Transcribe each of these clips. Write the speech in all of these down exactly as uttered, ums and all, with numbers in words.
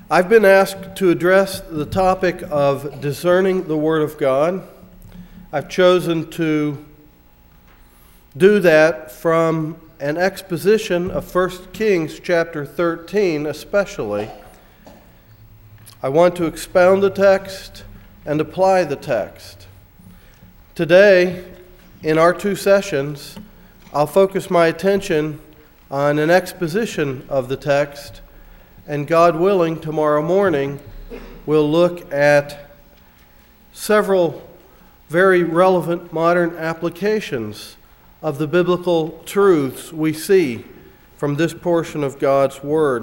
I've been asked to address the topic of discerning the Word of God. I've chosen to do that from an exposition of First Kings chapter thirteen especially. I want to expound the text and apply the text. Today, in our two sessions, I'll focus my attention on an exposition of the text, and God willing, tomorrow morning, we'll look at several very relevant modern applications of the biblical truths we see from this portion of God's Word.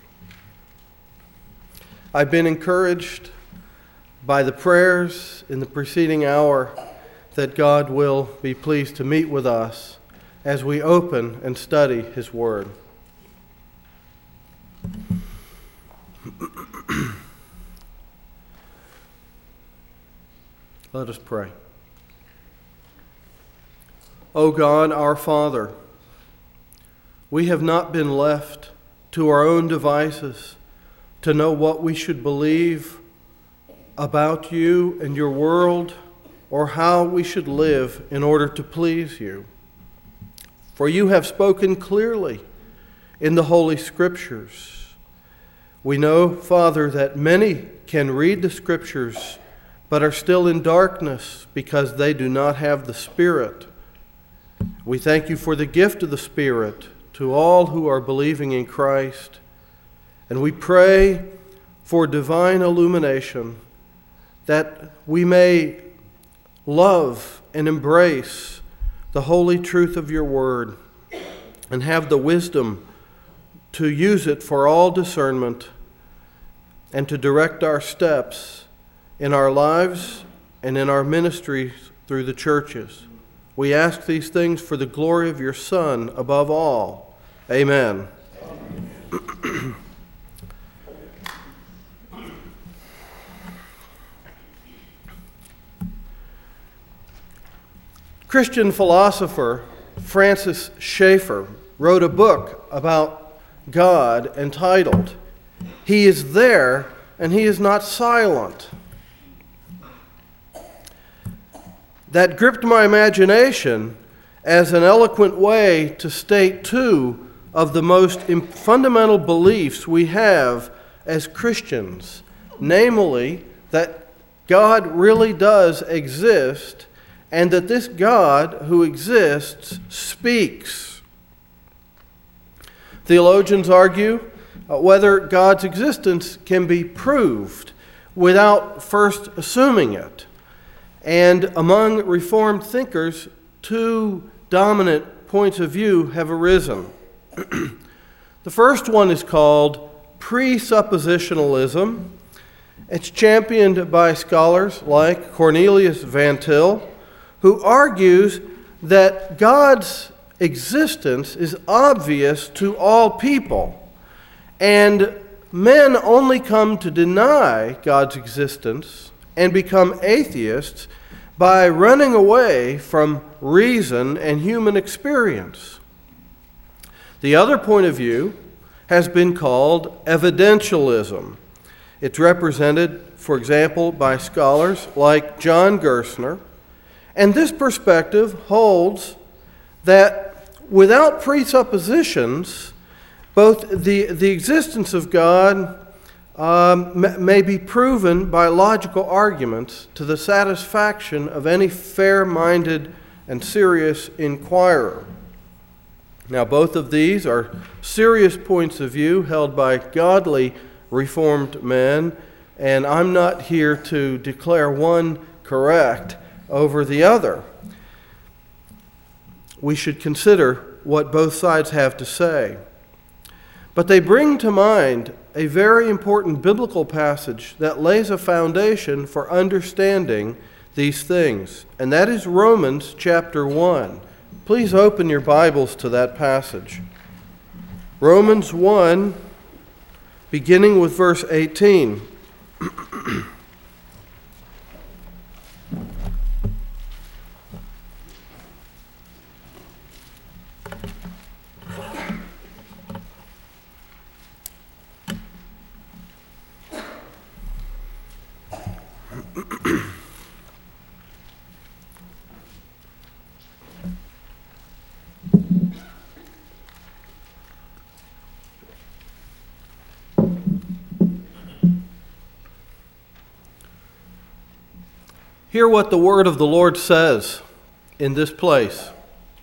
I've been encouraged by the prayers in the preceding hour that God will be pleased to meet with us as we open and study His Word. Let us pray. O God, our Father, we have not been left to our own devices to know what we should believe about you and your world, or how we should live in order to please you. For you have spoken clearly in the Holy Scriptures. We know, Father, that many can read the Scriptures but are still in darkness because they do not have the Spirit. We thank you for the gift of the Spirit to all who are believing in Christ, and we pray for divine illumination that we may love and embrace the holy truth of your word and have the wisdom to use it for all discernment and to direct our steps in our lives and in our ministries through the churches. We ask these things for the glory of your Son above all. Amen. Amen. Christian philosopher Francis Schaeffer wrote a book about God entitled, "He is There and He is Not Silent." That gripped my imagination as an eloquent way to state two of the most fundamental beliefs we have as Christians, namely that God really does exist and that this God who exists speaks. Theologians argue uh, whether God's existence can be proved without first assuming it. And among Reformed thinkers, two dominant points of view have arisen. The first one is called presuppositionalism. It's championed by scholars like Cornelius Van Til, who argues that God's existence is obvious to all people, and men only come to deny God's existence and become atheists by running away from reason and human experience. The other point of view has been called evidentialism. It's represented, for example, by scholars like John Gerstner. And this perspective holds that without presuppositions, both the, the existence of God um, m- may be proven by logical arguments to the satisfaction of any fair-minded and serious inquirer. Now, both of these are serious points of view held by godly Reformed men, and I'm not here to declare one correct over the other. We should consider what both sides have to say. But they bring to mind a very important biblical passage that lays a foundation for understanding these things, and that is Romans chapter one. Please open your Bibles to that passage. Romans one, beginning with verse eighteen. Hear what the word of the Lord says in this place.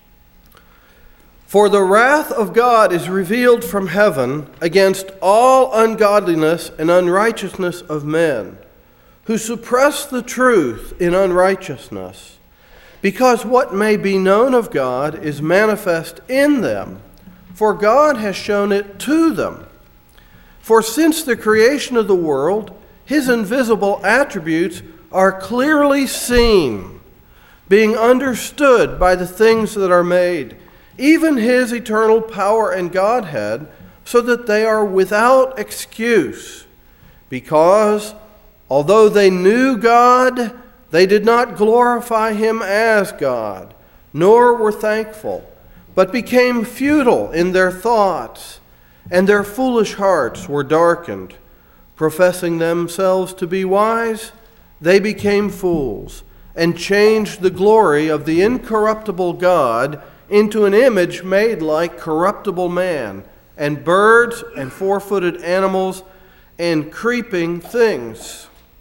For the wrath of God is revealed from heaven against all ungodliness and unrighteousness of men, who suppress the truth in unrighteousness, because what may be known of God is manifest in them, for God has shown it to them. For since the creation of the world, his invisible attributes are clearly seen, being understood by the things that are made, even his eternal power and Godhead, so that they are without excuse. Because, although they knew God, they did not glorify him as God, nor were thankful, but became futile in their thoughts, and their foolish hearts were darkened. Professing themselves to be wise, they became fools, and changed the glory of the incorruptible God into an image made like corruptible man, and birds, and four-footed animals, and creeping things.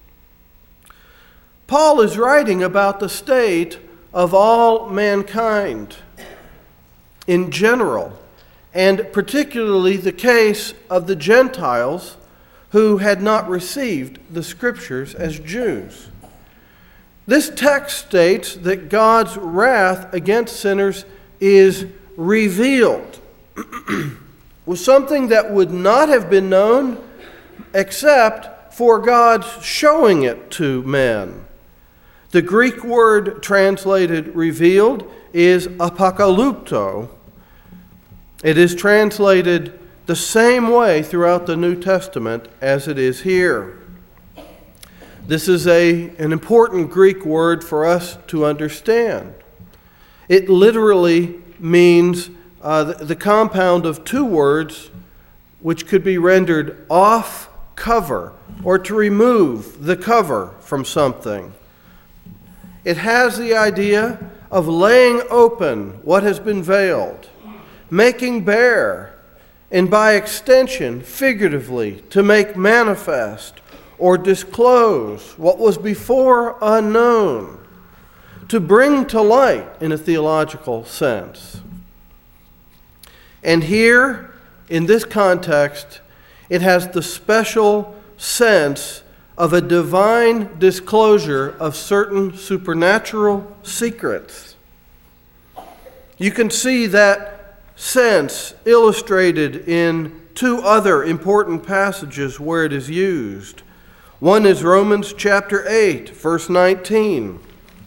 Paul is writing about the state of all mankind in general, and particularly the case of the Gentiles who had not received the Scriptures as Jews. This text states that God's wrath against sinners is revealed, was something that would not have been known except for God's showing it to men. The Greek word translated revealed is apokalypto. It is translated the same way throughout the New Testament as it is here. This is a, an important Greek word for us to understand. It literally means uh, the, the compound of two words which could be rendered off cover, or to remove the cover from something. It has the idea of laying open what has been veiled, making bare, and by extension, figuratively, to make manifest or disclose what was before unknown, to bring to light in a theological sense. And here, in this context, it has the special sense of a divine disclosure of certain supernatural secrets. You can see that sense illustrated in two other important passages where it is used. One is Romans chapter eight, verse nineteen.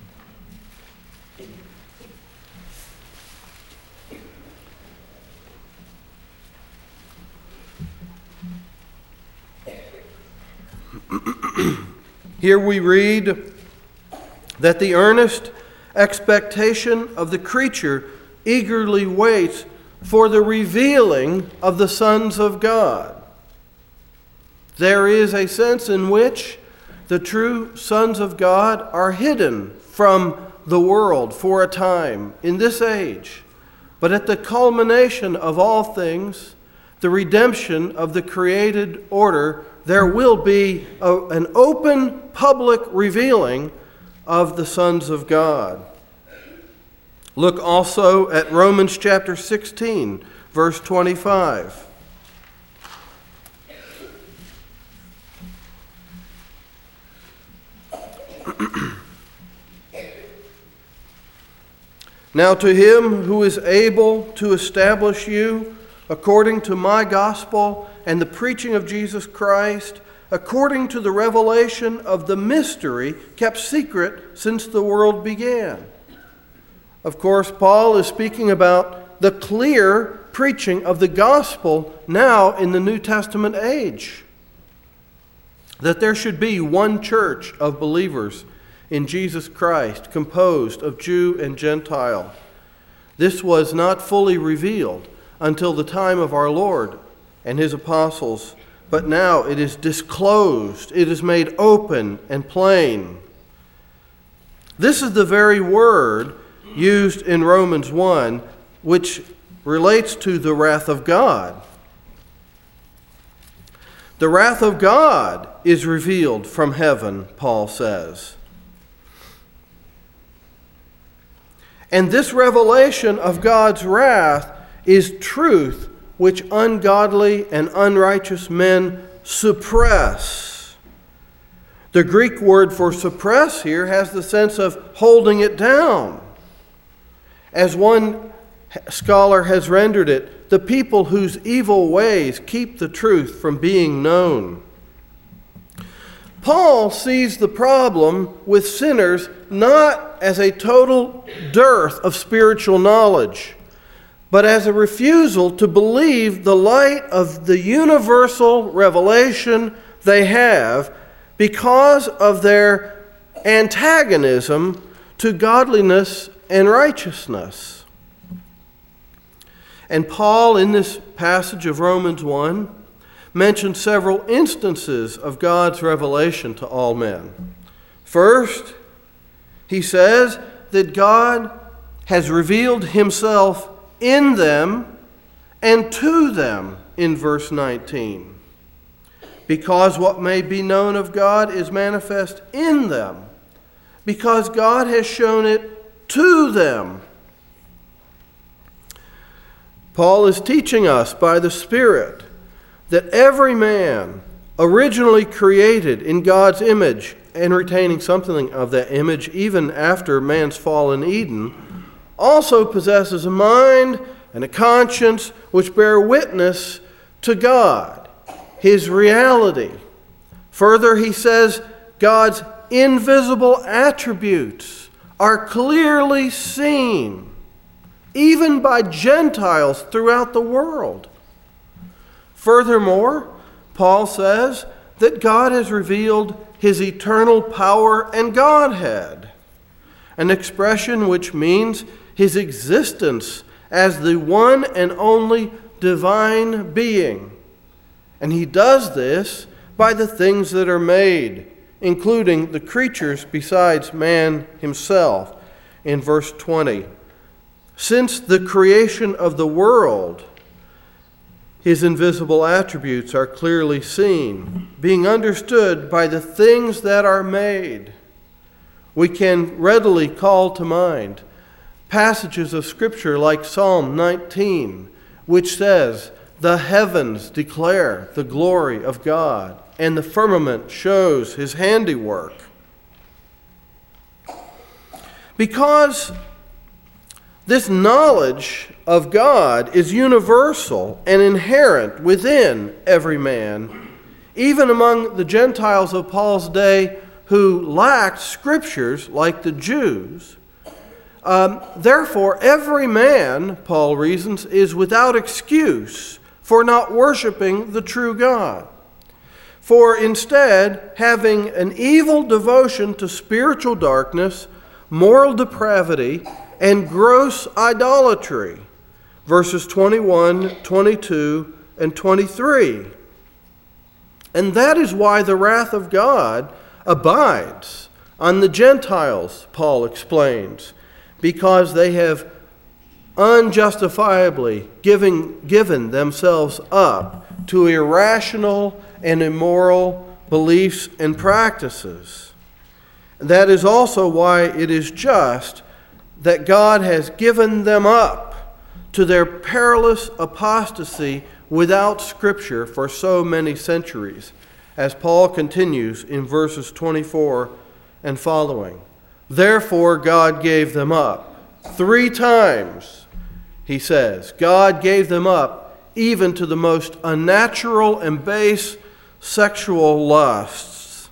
Here we read that the earnest expectation of the creature eagerly waits for the revealing of the sons of God. There is a sense in which the true sons of God are hidden from the world for a time in this age. But at the culmination of all things, the redemption of the created order, there will be a, an open public revealing of the sons of God. Look also at Romans chapter sixteen, verse twenty-five. Now to him who is able to establish you according to my gospel and the preaching of Jesus Christ, according to the revelation of the mystery kept secret since the world began. Of course, Paul is speaking about the clear preaching of the gospel now in the New Testament age. That there should be one church of believers in Jesus Christ, composed of Jew and Gentile. This was not fully revealed until the time of our Lord and his apostles, but now it is disclosed, it is made open and plain. This is the very word used in Romans one, which relates to the wrath of God. The wrath of God is revealed from heaven, Paul says. And this revelation of God's wrath is truth which ungodly and unrighteous men suppress. The Greek word for suppress here has the sense of holding it down. As one scholar has rendered it, the people whose evil ways keep the truth from being known. Paul sees the problem with sinners not as a total dearth of spiritual knowledge, but as a refusal to believe the light of the universal revelation they have because of their antagonism to godliness and righteousness. And Paul, in this passage of Romans one, mentions several instances of God's revelation to all men. First, he says that God has revealed himself in them and to them in verse nineteen. Because what may be known of God is manifest in them, because God has shown it to them. Paul is teaching us by the Spirit that every man, originally created in God's image and retaining something of that image even after man's fall in Eden, also possesses a mind and a conscience which bear witness to God, his reality. Further, he says God's invisible attributes are clearly seen, even by Gentiles throughout the world. Furthermore, Paul says that God has revealed his eternal power and Godhead, an expression which means his existence as the one and only divine being. And he does this by the things that are made, including the creatures besides man himself. In verse twenty, since the creation of the world, his invisible attributes are clearly seen, being understood by the things that are made. We can readily call to mind passages of Scripture like Psalm nineteen, which says, "The heavens declare the glory of God, and the firmament shows his handiwork." Because this knowledge of God is universal and inherent within every man, even among the Gentiles of Paul's day who lacked scriptures like the Jews. Um, therefore, every man, Paul reasons, is without excuse for not worshiping the true God. For instead, having an evil devotion to spiritual darkness, moral depravity, and gross idolatry. Verses twenty-one, twenty-two, and twenty-three. And that is why the wrath of God abides on the Gentiles, Paul explains, because they have unjustifiably given, given themselves up to irrational and immoral beliefs and practices. That is also why it is just that God has given them up to their perilous apostasy without Scripture for so many centuries, as Paul continues in verses twenty-four and following. Therefore God gave them up. Three times, he says, God gave them up even to the most unnatural and base sexual lusts.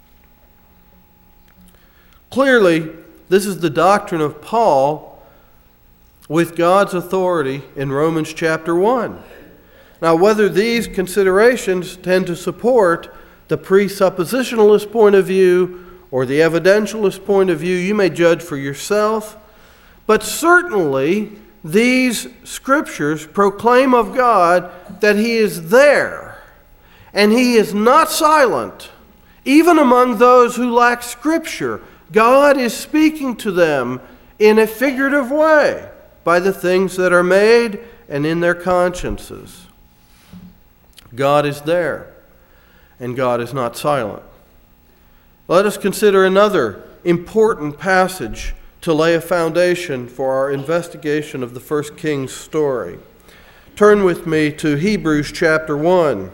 Clearly, this is the doctrine of Paul with God's authority in Romans chapter one. Now, whether these considerations tend to support the presuppositionalist point of view or the evidentialist point of view, you may judge for yourself. But certainly, these scriptures proclaim of God that he is there, and he is not silent. Even among those who lack Scripture, God is speaking to them in a figurative way by the things that are made and in their consciences. God is there, and God is not silent. Let us consider another important passage to lay a foundation for our investigation of the First Kings story. Turn with me to Hebrews chapter one.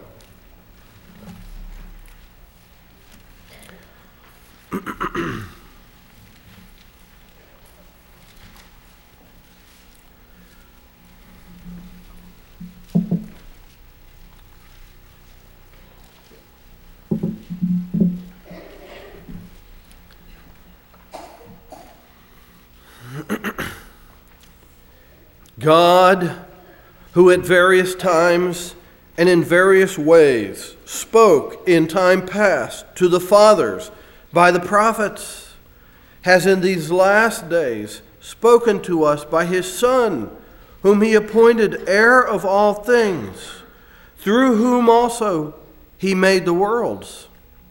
God, who at various times and in various ways spoke in time past to the fathers by the prophets, has in these last days spoken to us by his Son, whom he appointed heir of all things, through whom also he made the worlds.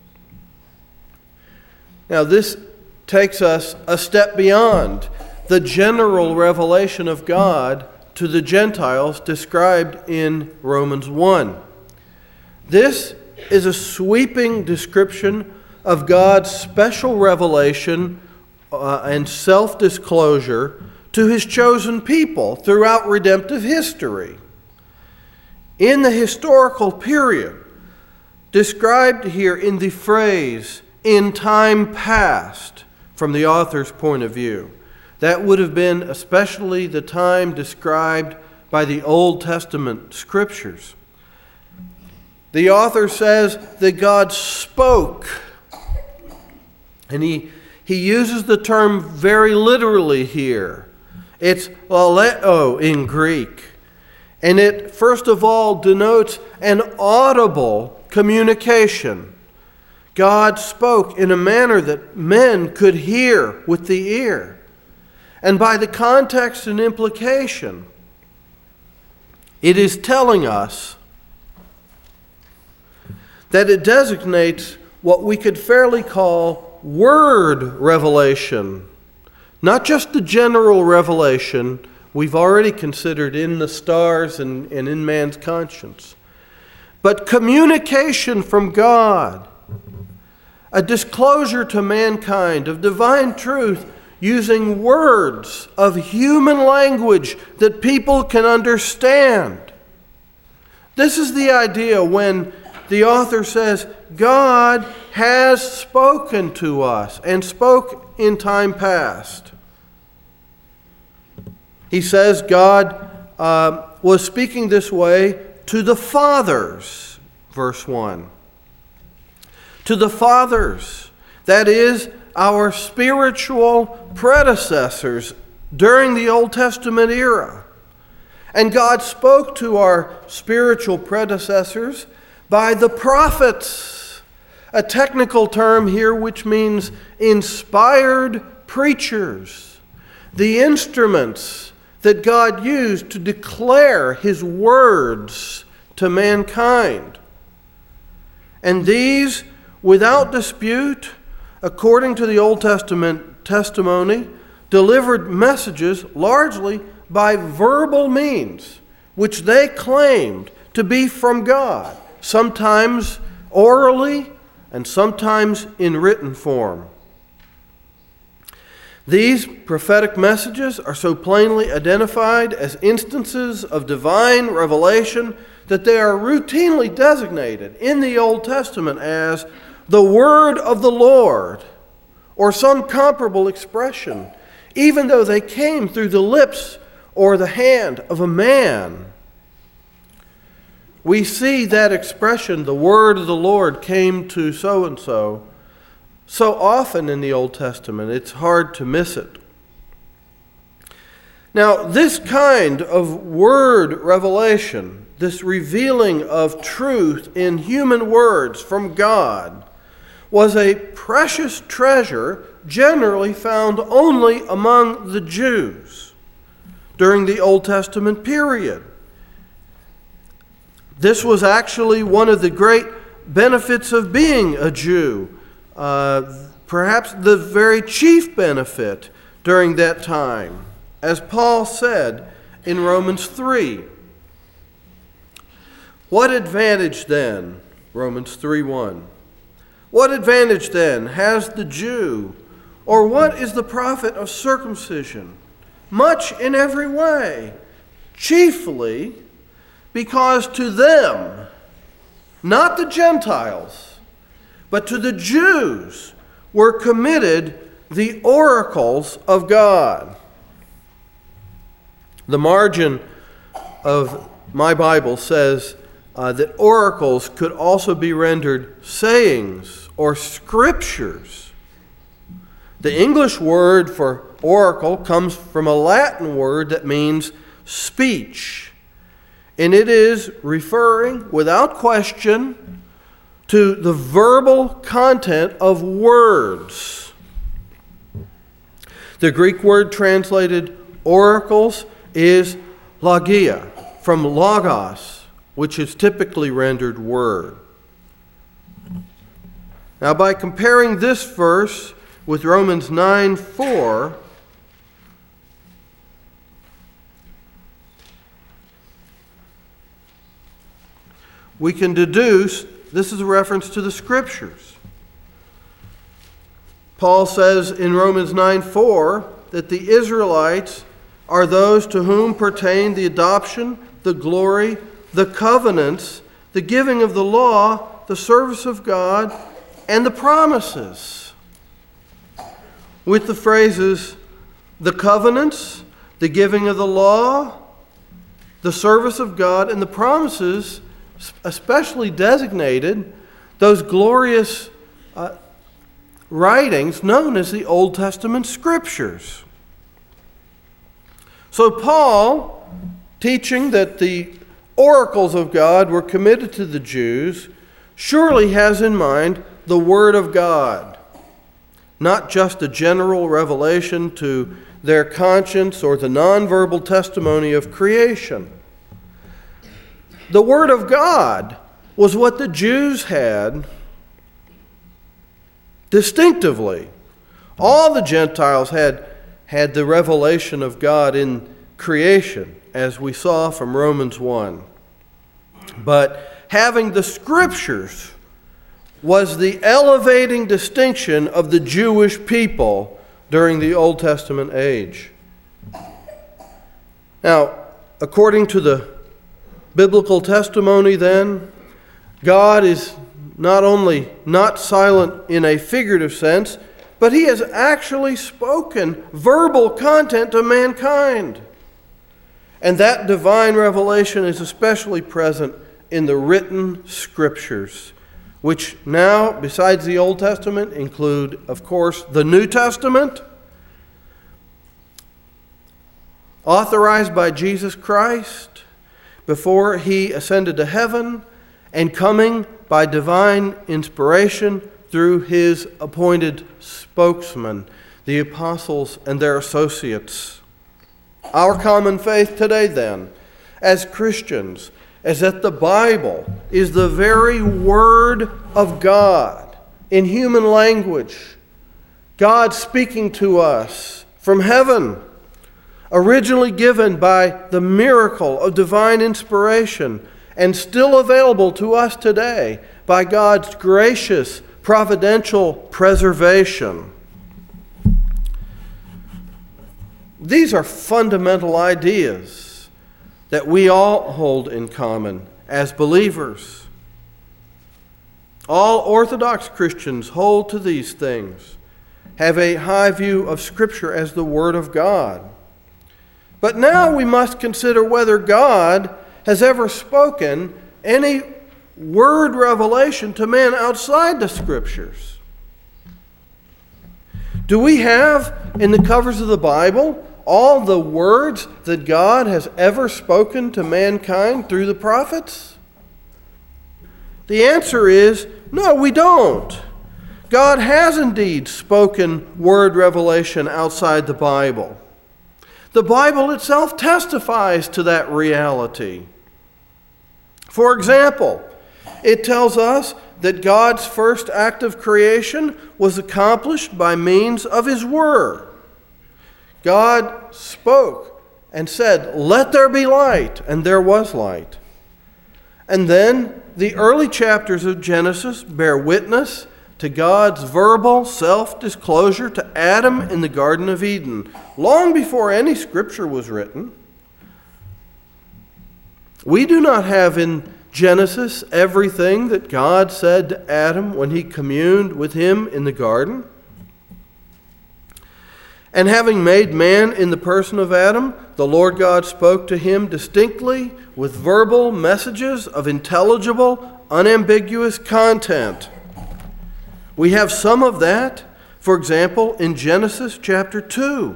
Now this takes us a step beyond the general revelation of God to the Gentiles described in Romans one. This is a sweeping description of God's special revelation uh, and self-disclosure to his chosen people throughout redemptive history. In the historical period described here in the phrase, "in time past," from the author's point of view, that would have been especially the time described by the Old Testament scriptures. The author says that God spoke, and he, he uses the term very literally here. It's laleo in Greek, and it first of all denotes an audible communication. God spoke in a manner that men could hear with the ear. And by the context and implication, it is telling us that it designates what we could fairly call word revelation. Not just the general revelation we've already considered in the stars and, and in man's conscience, but communication from God, a disclosure to mankind of divine truth using words of human language that people can understand. This is the idea when the author says, God has spoken to us and spoke in time past. He says God uh, was speaking this way to the fathers, verse one. To the fathers, that is, our spiritual predecessors during the Old Testament era. And God spoke to our spiritual predecessors by the prophets, a technical term here which means inspired preachers, the instruments that God used to declare his words to mankind. And these, without dispute, according to the Old Testament testimony, delivered messages largely by verbal means, which they claimed to be from God, sometimes orally and sometimes in written form. These prophetic messages are so plainly identified as instances of divine revelation that they are routinely designated in the Old Testament as the word of the Lord, or some comparable expression, even though they came through the lips or the hand of a man. We see that expression, the word of the Lord came to so-and-so, so often in the Old Testament, it's hard to miss it. Now, this kind of word revelation, this revealing of truth in human words from God, was a precious treasure generally found only among the Jews during the Old Testament period. This was actually one of the great benefits of being a Jew, uh, perhaps the very chief benefit during that time. As Paul said in Romans three, "What advantage then," Romans three one, "what advantage then has the Jew Or what is the profit of circumcision? Much in every way, chiefly because to them, not the Gentiles, but to the Jews, were committed the oracles of God. The margin of my Bible says uh, that oracles could also be rendered sayings or scriptures. The English word for oracle comes from a Latin word that means speech, and it is referring, without question, to the verbal content of words. The Greek word translated oracles is logia, from logos, which is typically rendered word. Now, by comparing this verse with Romans nine four, we can deduce this is a reference to the Scriptures. Paul says in Romans nine four that the Israelites are those to whom pertain the adoption, the glory, the covenants, the giving of the law, the service of God, and the promises. With the phrases, the covenants, the giving of the law, the service of God, and the promises, especially designated those glorious uh, writings known as the Old Testament Scriptures. So Paul, teaching that the oracles of God were committed to the Jews, surely has in mind the Word of God, not just a general revelation to their conscience or the nonverbal testimony of creation. The Word of God was what the Jews had distinctively. All the Gentiles had, had the revelation of God in creation, as we saw from Romans one. But having the Scriptures was the elevating distinction of the Jewish people during the Old Testament age. Now, according to the biblical testimony then, God is not only not silent in a figurative sense, but He has actually spoken verbal content to mankind. And that divine revelation is especially present in the written Scriptures, which now, besides the Old Testament, include, of course, the New Testament, authorized by Jesus Christ before He ascended to heaven, and coming by divine inspiration through His appointed spokesman, the apostles and their associates. Our common faith today, then, as Christians, is that the Bible is the very Word of God in human language, God speaking to us from heaven, originally given by the miracle of divine inspiration, and still available to us today by God's gracious, providential preservation. These are fundamental ideas that we all hold in common as believers. All Orthodox Christians hold to these things, have a high view of Scripture as the Word of God. But now we must consider whether God has ever spoken any word revelation to man outside the Scriptures. Do we have in the covers of the Bible all the words that God has ever spoken to mankind through the prophets? The answer is no, we don't. God has indeed spoken word revelation outside the Bible. The Bible itself testifies to that reality. For example, it tells us that God's first act of creation was accomplished by means of His Word. God spoke and said, "Let there be light," and there was light. And then the early chapters of Genesis bear witness to God's verbal self-disclosure to Adam in the Garden of Eden, long before any scripture was written. We do not have in Genesis everything that God said to Adam when he communed with him in the garden. And having made man in the person of Adam, the Lord God spoke to him distinctly with verbal messages of intelligible, unambiguous content. We have some of that, for example, in Genesis chapter two.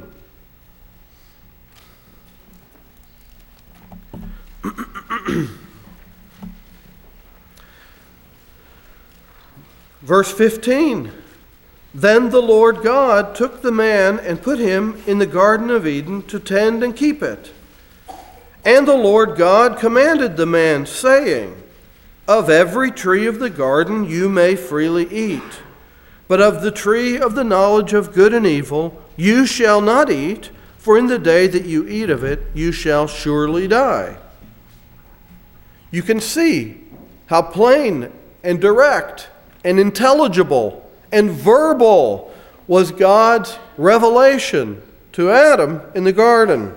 Verse fifteen, then the Lord God took the man and put him in the Garden of Eden to tend and keep it. And the Lord God commanded the man, saying, of every tree of the garden you may freely eat, but of the tree of the knowledge of good and evil you shall not eat, for in the day that you eat of it you shall surely die. You can see how plain and direct and intelligible and verbal was God's revelation to Adam in the garden.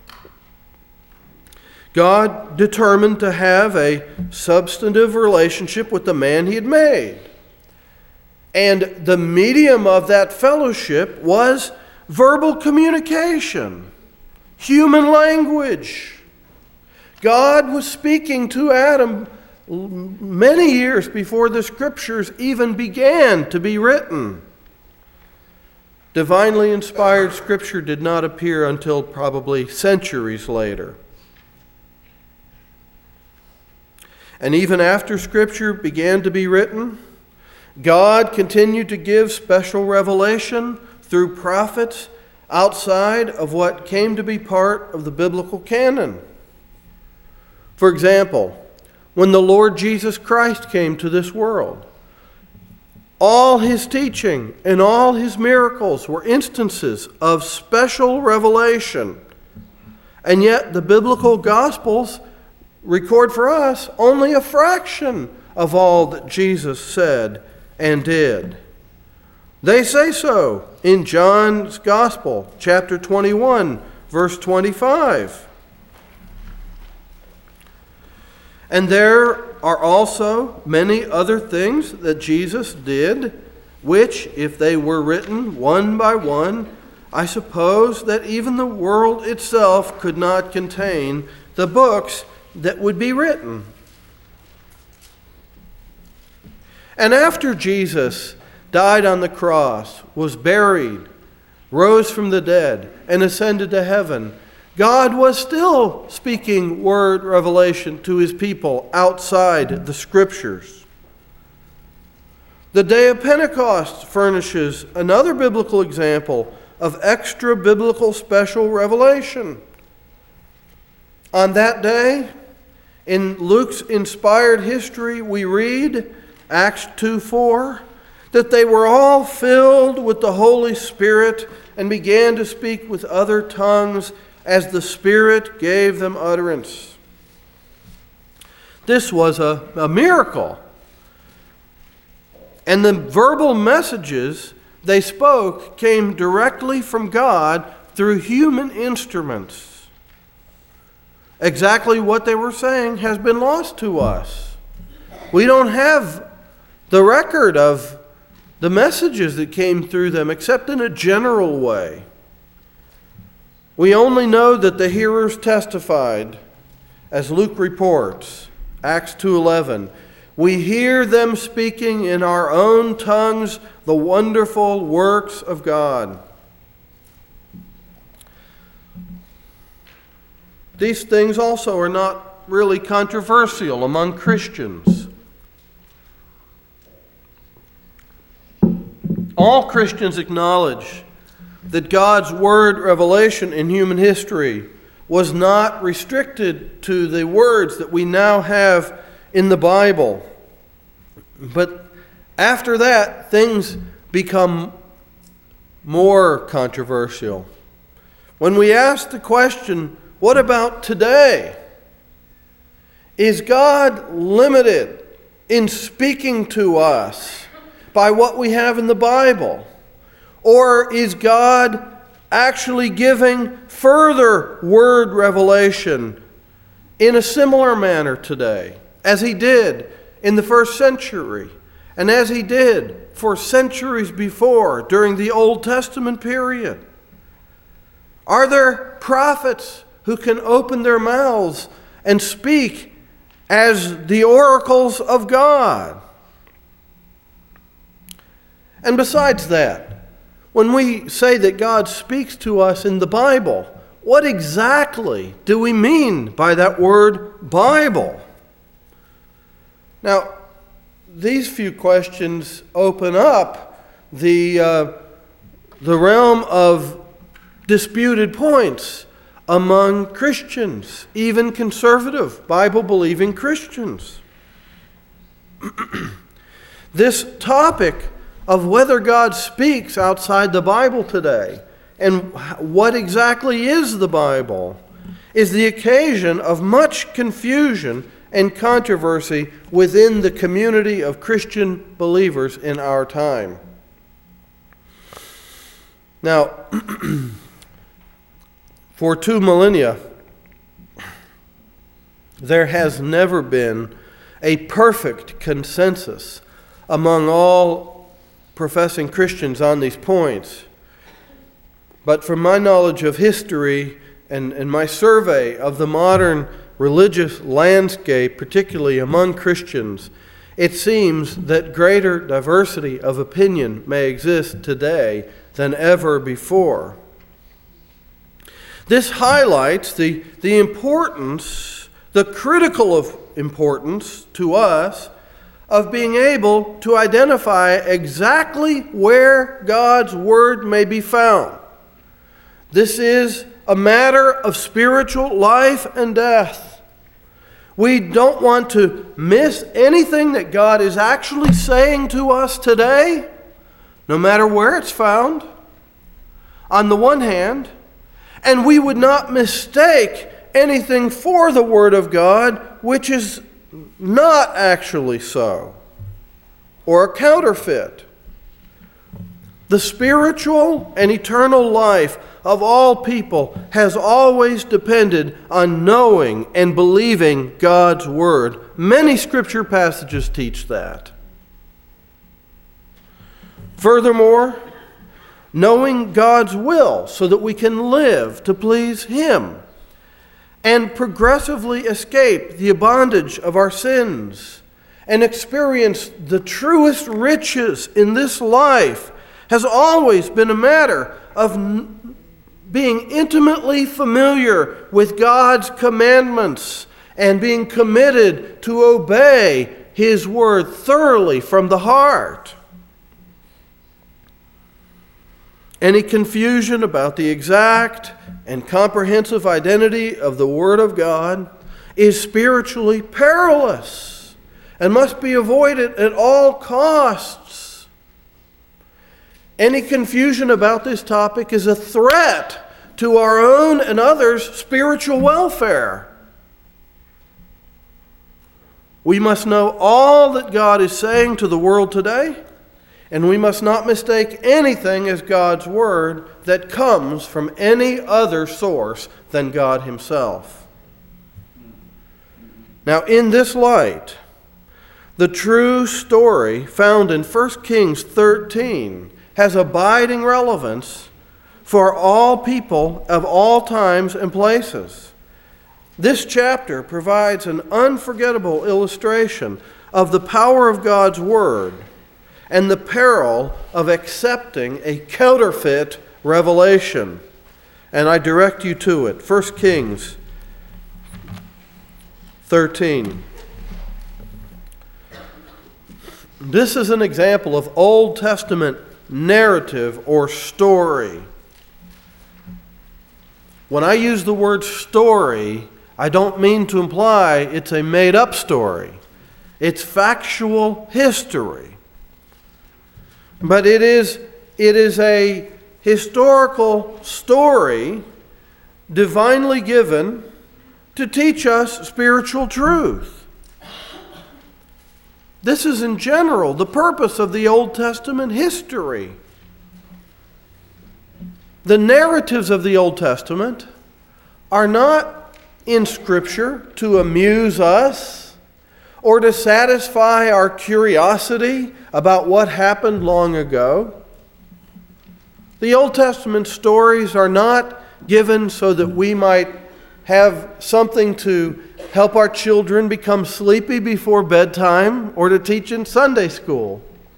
God determined to have a substantive relationship with the man he had made. And the medium of that fellowship was verbal communication, human language. God was speaking to Adam many years before the scriptures even began to be written. Divinely inspired scripture did not appear until probably centuries later. And even after scripture began to be written, God continued to give special revelation through prophets outside of what came to be part of the biblical canon. For example, when the Lord Jesus Christ came to this world, all his teaching and all his miracles were instances of special revelation. And yet the biblical Gospels record for us only a fraction of all that Jesus said and did. They say so in John's Gospel, chapter twenty-one, verse twenty-five. And there are also many other things that Jesus did, which, if they were written one by one, I suppose that even the world itself could not contain the books that would be written. And after Jesus died on the cross, was buried, rose from the dead, and ascended to heaven, God was still speaking word revelation to his people outside the scriptures. The day of Pentecost furnishes another biblical example of extra biblical special revelation. On that day, in Luke's inspired history, we read, Acts two four, that they were all filled with the Holy Spirit and began to speak with other tongues as the Spirit gave them utterance. This was a, a miracle. And the verbal messages they spoke came directly from God through human instruments. Exactly what they were saying has been lost to us. We don't have the record of the messages that came through them except in a general way. We only know that the hearers testified, as Luke reports, Acts two eleven. We hear them speaking in our own tongues the wonderful works of God. These things also are not really controversial among Christians. All Christians acknowledge that God's word revelation in human history was not restricted to the words that we now have in the Bible. But after that, things become more controversial. When we ask the question, what about today? Is God limited in speaking to us by what we have in the Bible? Or is God actually giving further word revelation in a similar manner today, as he did in the first century, and as he did for centuries before during the Old Testament period? Are there prophets who can open their mouths and speak as the oracles of God? And besides that, when we say that God speaks to us in the Bible, what exactly do we mean by that word Bible? Now, these few questions open up the, uh, the realm of disputed points among Christians, even conservative, Bible-believing Christians. This topic of whether God speaks outside the Bible today and what exactly is the Bible is the occasion of much confusion and controversy within the community of Christian believers in our time. Now, for two millennia, there has never been a perfect consensus among all professing Christians on these points. But from my knowledge of history and, and my survey of the modern religious landscape, particularly among Christians, it seems that greater diversity of opinion may exist today than ever before. This highlights the, the importance, the critical of importance to us of being able to identify exactly where God's Word may be found. This is a matter of spiritual life and death. We don't want to miss anything that God is actually saying to us today, no matter where it's found, on the one hand, and we would not mistake anything for the Word of God which is not actually so, or a counterfeit. The spiritual and eternal life of all people has always depended on knowing and believing God's Word. Many Scripture passages teach that. Furthermore, knowing God's will so that we can live to please Him and progressively escape the bondage of our sins and experience the truest riches in this life has always been a matter of n- being intimately familiar with God's commandments and being committed to obey His Word thoroughly from the heart. Any confusion about the exact and comprehensive identity of the Word of God is spiritually perilous and must be avoided at all costs. Any confusion about this topic is a threat to our own and others' spiritual welfare. We must know all that God is saying to the world today, and we must not mistake anything as God's Word that comes from any other source than God Himself. Now, in this light, the true story found in First Kings thirteen has abiding relevance for all people of all times and places. This chapter provides an unforgettable illustration of the power of God's Word and the peril of accepting a counterfeit revelation. And I direct you to it. First Kings thirteen. This is an example of Old Testament narrative or story. When I use the word story, I don't mean to imply it's a made-up story. It's factual history. But it is, it is a historical story divinely given to teach us spiritual truth. This is in general the purpose of the Old Testament history. The narratives of the Old Testament are not in Scripture to amuse us or to satisfy our curiosity about what happened long ago. The Old Testament stories are not given so that we might have something to help our children become sleepy before bedtime or to teach in Sunday school.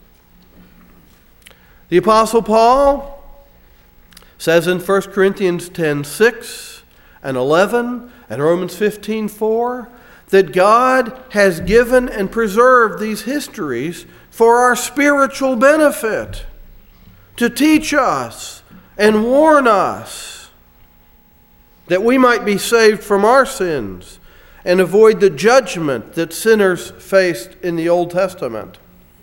The Apostle Paul says in First Corinthians ten six and eleven and Romans fifteen four that God has given and preserved these histories for our spiritual benefit, to teach us and warn us, that we might be saved from our sins and avoid the judgment that sinners faced in the Old Testament.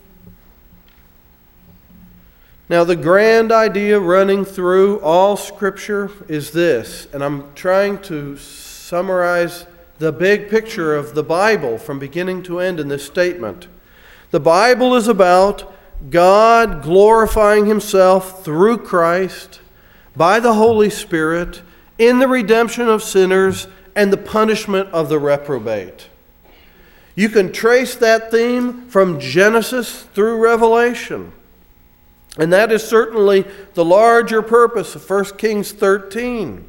Now, the grand idea running through all Scripture is this, and I'm trying to summarize the big picture of the Bible from beginning to end in this statement. The Bible is about God glorifying Himself through Christ by the Holy Spirit in the redemption of sinners and the punishment of the reprobate. You can trace that theme from Genesis through Revelation. And that is certainly the larger purpose of First Kings thirteen.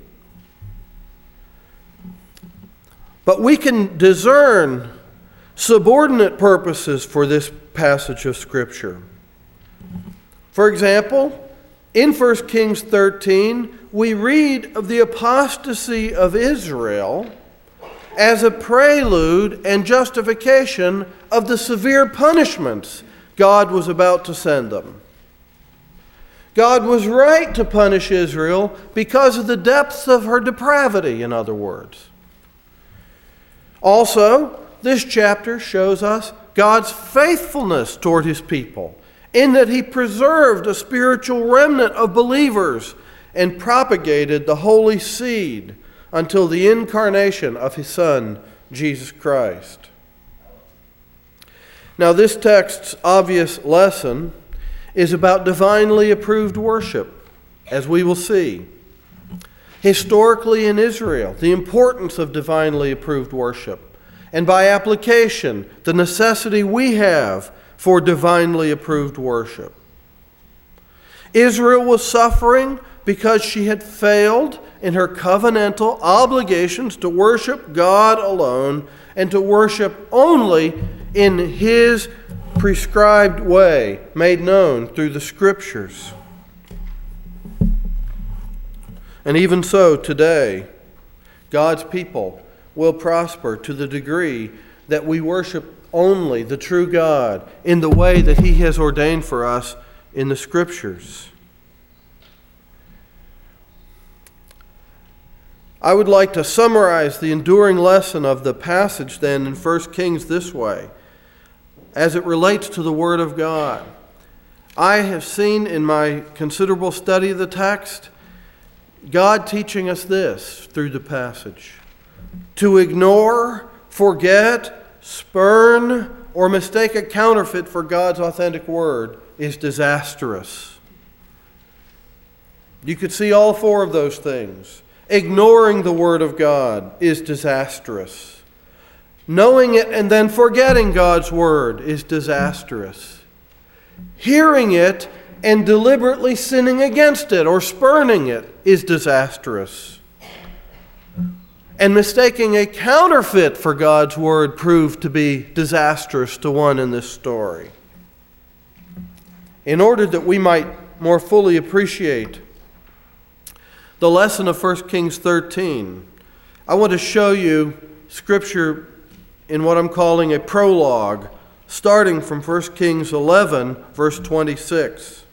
But we can discern subordinate purposes for this passage of Scripture. For example, in First Kings thirteen, we read of the apostasy of Israel as a prelude and justification of the severe punishments God was about to send them. God was right to punish Israel because of the depths of her depravity, in other words. Also, this chapter shows us God's faithfulness toward His people, in that He preserved a spiritual remnant of believers and propagated the holy seed until the incarnation of His Son, Jesus Christ. Now, this text's obvious lesson is about divinely approved worship, as we will see. Historically in Israel, the importance of divinely approved worship, and by application, the necessity we have for divinely approved worship. Israel was suffering because she had failed in her covenantal obligations to worship God alone and to worship only in His prescribed way made known through the Scriptures. And even so, today, God's people will prosper to the degree that we worship only the true God in the way that He has ordained for us in the Scriptures. I would like to summarize the enduring lesson of the passage then in First Kings this way, as it relates to the Word of God. I have seen in my considerable study of the text, God teaching us this through the passage: to ignore, forget, spurn, or mistake a counterfeit for God's authentic Word is disastrous. You could see all four of those things. Ignoring the Word of God is disastrous. Knowing it and then forgetting God's Word is disastrous. Hearing it and deliberately sinning against it or spurning it is disastrous. And mistaking a counterfeit for God's Word proved to be disastrous to one in this story. In order that we might more fully appreciate the lesson of First Kings thirteen, I want to show you Scripture in what I'm calling a prologue, starting from First Kings eleven, verse twenty-six.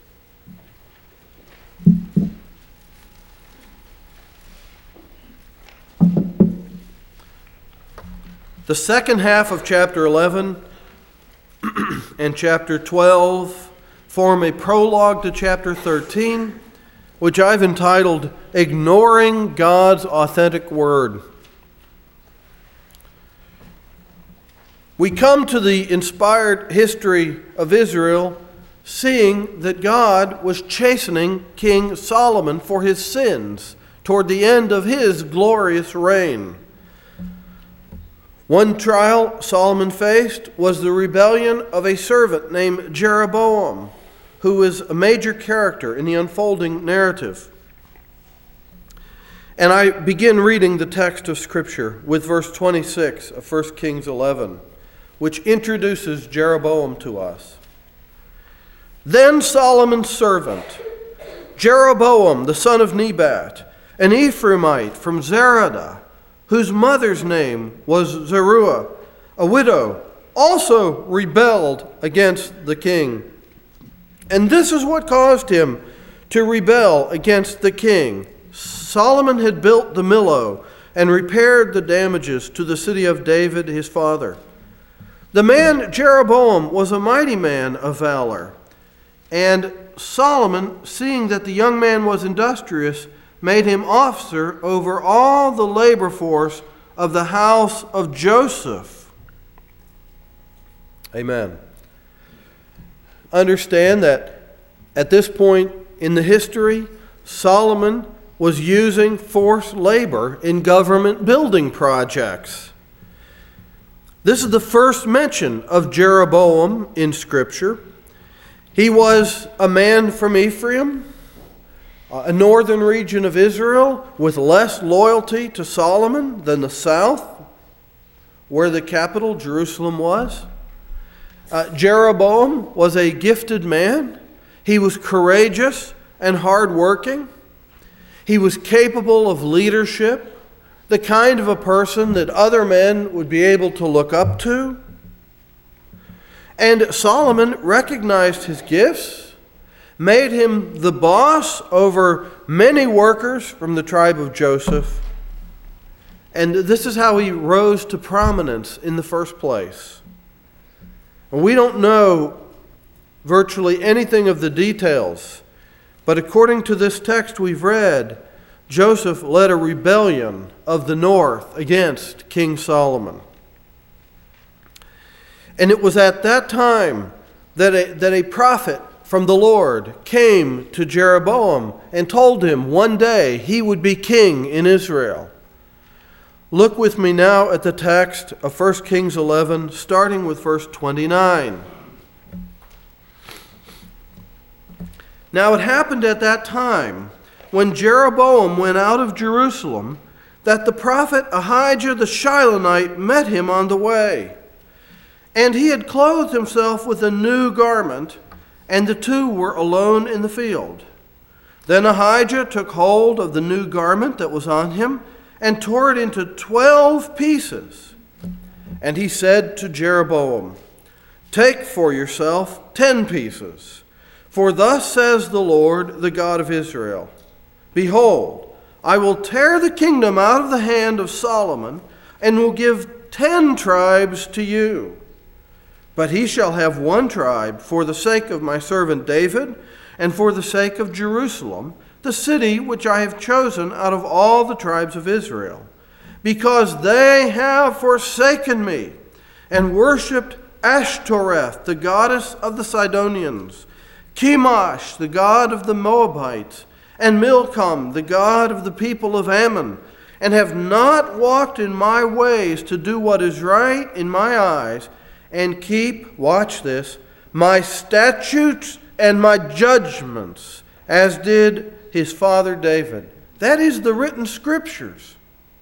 The second half of chapter eleven and chapter twelve form a prologue to chapter thirteen, which I've entitled Ignoring God's Authentic Word. We come to the inspired history of Israel seeing that God was chastening King Solomon for his sins toward the end of his glorious reign. One trial Solomon faced was the rebellion of a servant named Jeroboam, who is a major character in the unfolding narrative. And I begin reading the text of Scripture with verse twenty-six of First Kings eleven, which introduces Jeroboam to us. Then Solomon's servant, Jeroboam, the son of Nebat, an Ephraimite from Zeradah, whose mother's name was Zeruiah, a widow, also rebelled against the king. And this is what caused him to rebel against the king. Solomon had built the Millo and repaired the damages to the city of David his father. The man Jeroboam was a mighty man of valor, and Solomon, seeing that the young man was industrious, made him officer over all the labor force of the house of Joseph. Amen. Understand that at this point in the history, Solomon was using forced labor in government building projects. This is the first mention of Jeroboam in Scripture. He was a man from Ephraim, a northern region of Israel, with less loyalty to Solomon than the south, where the capital, Jerusalem, was. Uh, Jeroboam was a gifted man. He was courageous and hardworking. He was capable of leadership, the kind of a person that other men would be able to look up to. And Solomon recognized his gifts, made him the boss over many workers from the tribe of Joseph. And this is how he rose to prominence in the first place. And we don't know virtually anything of the details, but according to this text we've read, Joseph led a rebellion of the north against King Solomon. And it was at that time that a, that a prophet from the Lord came to Jeroboam and told him one day he would be king in Israel. Look with me now at the text of First Kings eleven, starting with verse twenty-nine. Now it happened at that time, when Jeroboam went out of Jerusalem, that the prophet Ahijah the Shilonite met him on the way. And he had clothed himself with a new garment, and the two were alone in the field. Then Ahijah took hold of the new garment that was on him, and tore it into twelve pieces. And he said to Jeroboam, "Take for yourself ten pieces, for thus says the Lord, the God of Israel, Behold, I will tear the kingdom out of the hand of Solomon, and will give ten tribes to you. But he shall have one tribe for the sake of my servant David, and for the sake of Jerusalem, the city which I have chosen out of all the tribes of Israel, because they have forsaken me, and worshipped Ashtoreth, the goddess of the Sidonians, Chemosh, the god of the Moabites, and Milcom, the god of the people of Ammon, and have not walked in my ways to do what is right in my eyes, and keep," watch this, "my statutes and my judgments, as did his father David." That is the written Scriptures.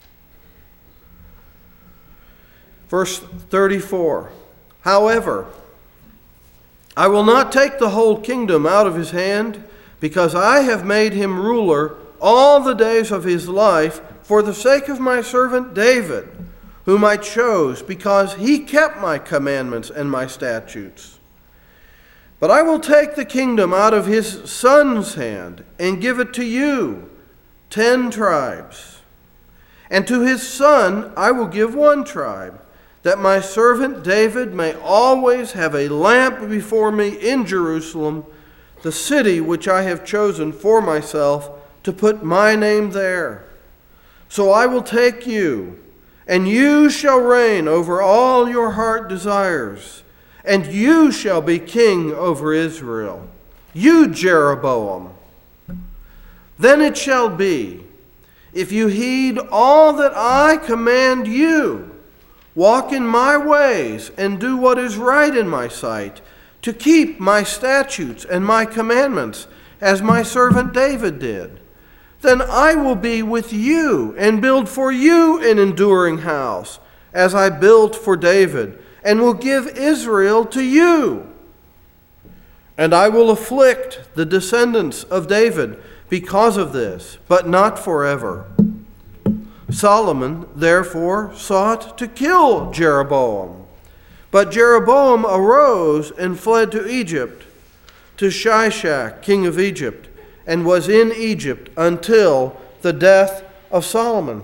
Verse thirty-four, "However, I will not take the whole kingdom out of his hand, because I have made him ruler all the days of his life for the sake of my servant David, whom I chose, because he kept my commandments and my statutes. But I will take the kingdom out of his son's hand and give it to you, ten tribes. And to his son I will give one tribe, that my servant David may always have a lamp before me in Jerusalem, the city which I have chosen for myself, to put my name there. So I will take you and you shall reign over all your heart desires, and you shall be king over Israel, you Jeroboam. Then it shall be, if you heed all that I command you, walk in my ways and do what is right in my sight, to keep my statutes and my commandments, as my servant David did, then I will be with you and build for you an enduring house, as I built for David, and will give Israel to you. And I will afflict the descendants of David because of this, but not forever. Solomon, therefore, sought to kill Jeroboam. But Jeroboam arose and fled to Egypt, to Shishak, king of Egypt, and was in Egypt until the death of Solomon.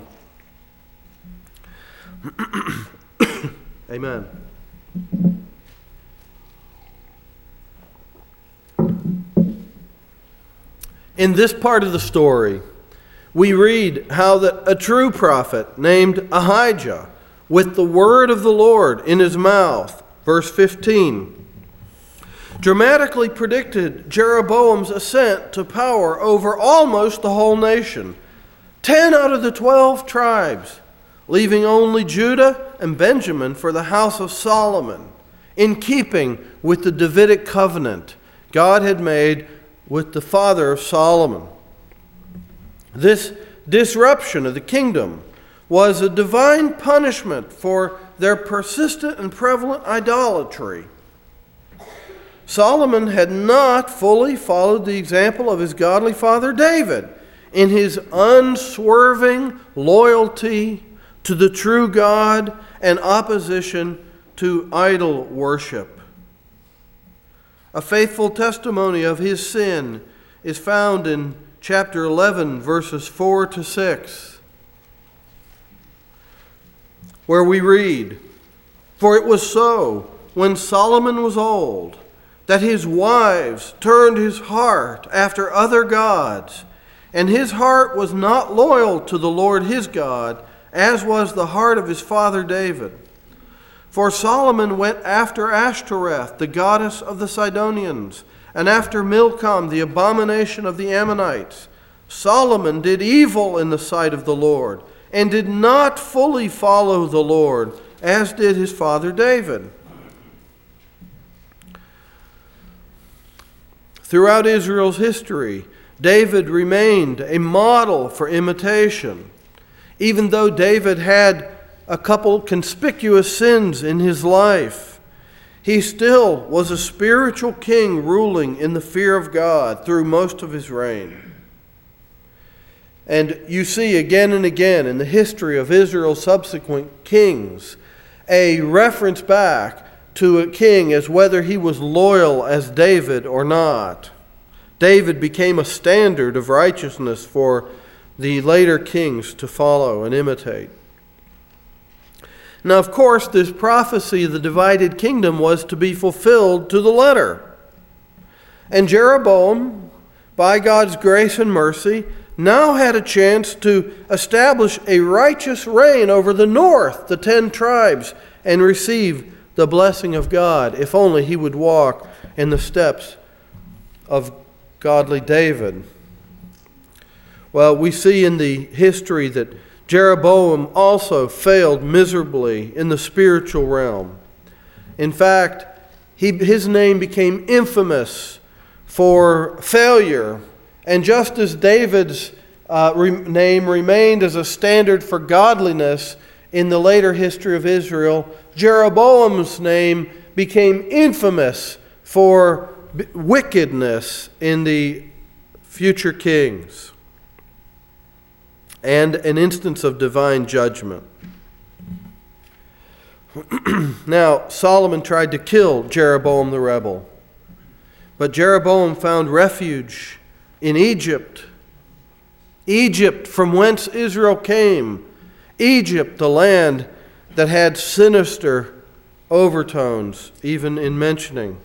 Amen. In this part of the story, we read how that a true prophet named Ahijah, with the word of the Lord in his mouth, verse fifteen, dramatically predicted Jeroboam's ascent to power over almost the whole nation, ten out of the twelve tribes, leaving only Judah and Benjamin for the house of Solomon, in keeping with the Davidic covenant God had made with the father of Solomon. This disruption of the kingdom was a divine punishment for their persistent and prevalent idolatry. Solomon had not fully followed the example of his godly father David in his unswerving loyalty to the true God and opposition to idol worship. A faithful testimony of his sin is found in chapter eleven, verses four to six, where we read, "For it was so, when Solomon was old, that his wives turned his heart after other gods, and his heart was not loyal to the Lord his God, as was the heart of his father David. For Solomon went after Ashtoreth, the goddess of the Sidonians, and after Milcom, the abomination of the Ammonites. Solomon did evil in the sight of the Lord, and did not fully follow the Lord, as did his father David." Throughout Israel's history, David remained a model for imitation. Even though David had a couple conspicuous sins in his life, he still was a spiritual king ruling in the fear of God through most of his reign. And you see again and again in the history of Israel's subsequent kings a reference back to a king as whether he was loyal as David or not. David became a standard of righteousness for the later kings to follow and imitate. Now, of course, this prophecy of the divided kingdom was to be fulfilled to the letter. And Jeroboam, by God's grace and mercy, now had a chance to establish a righteous reign over the north, the ten tribes, and receive the blessing of God, if only he would walk in the steps of godly David. Well, we see in the history that Jeroboam also failed miserably in the spiritual realm. In fact, he, his name became infamous for failure. And just as David's uh, re- name remained as a standard for godliness in the later history of Israel, Jeroboam's name became infamous for b- wickedness in the future kings, and an instance of divine judgment. Now, Solomon tried to kill Jeroboam the rebel, but Jeroboam found refuge in Egypt. Egypt, from whence Israel came. Egypt, the land that had sinister overtones, even in mentioning.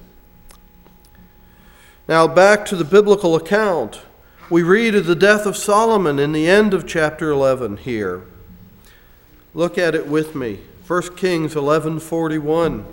Now, back to the biblical account. We read of the death of Solomon in the end of chapter eleven here. Look at it with me. First Kings eleven forty-one.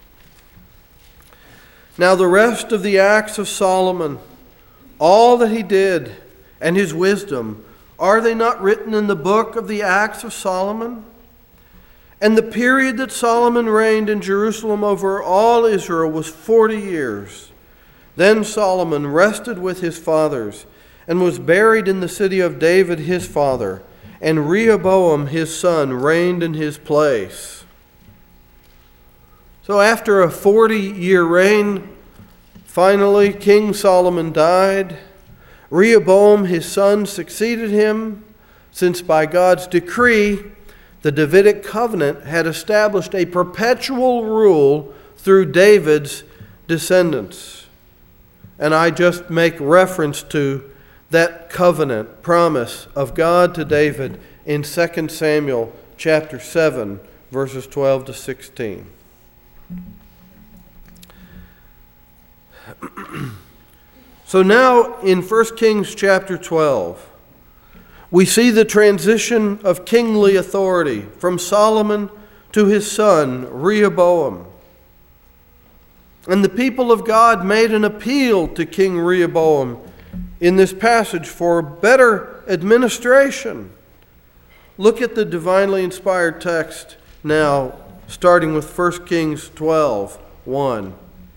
Now the rest of the acts of Solomon, all that he did, and his wisdom, are they not written in the book of the acts of Solomon? And the period that Solomon reigned in Jerusalem over all Israel was forty years. Then Solomon rested with his fathers, and was buried in the city of David his father, and Rehoboam his son reigned in his place. So after a forty-year reign, finally King Solomon died. Rehoboam his son succeeded him, since by God's decree the Davidic covenant had established a perpetual rule through David's descendants. And I just make reference to that covenant promise of God to David in Second Samuel chapter seven, verses twelve to sixteen. So now in First Kings chapter twelve, we see the transition of kingly authority from Solomon to his son Rehoboam. And the people of God made an appeal to King Rehoboam in this passage for better administration. Look at the divinely inspired text now, starting with First Kings twelve one.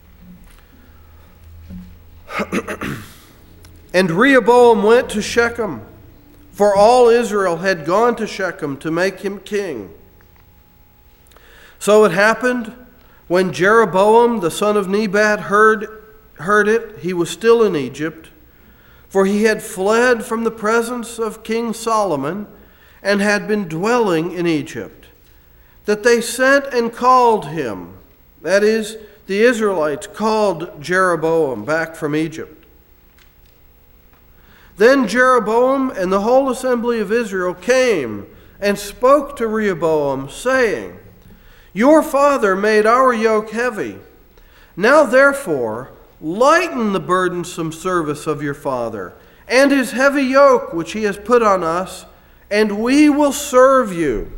And Rehoboam went to Shechem, for all Israel had gone to Shechem to make him king. So it happened, when Jeroboam the son of Nebat heard, heard it, he was still in Egypt, for he had fled from the presence of King Solomon and had been dwelling in Egypt, that they sent and called him. That is, the Israelites called Jeroboam back from Egypt. Then Jeroboam and the whole assembly of Israel came and spoke to Rehoboam, saying, Your father made our yoke heavy. Now therefore, lighten the burdensome service of your father and his heavy yoke which he has put on us, and we will serve you.